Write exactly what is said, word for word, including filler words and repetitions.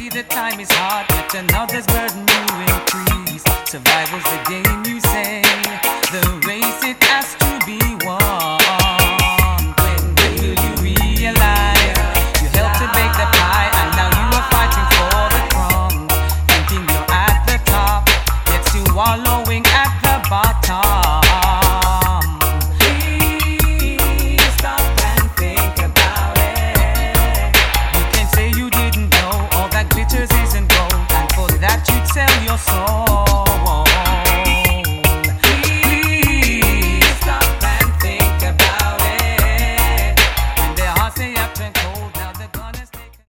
see the time is hard, but another's burden you increase. Survival's the game, you say. The race it has to be won. When will you realize you helped to bake the pie, and now you are fighting for the crumbs, thinking you're at the top, yet still wallowing at the bottom. Isn't gold, and for that you'd sell your soul.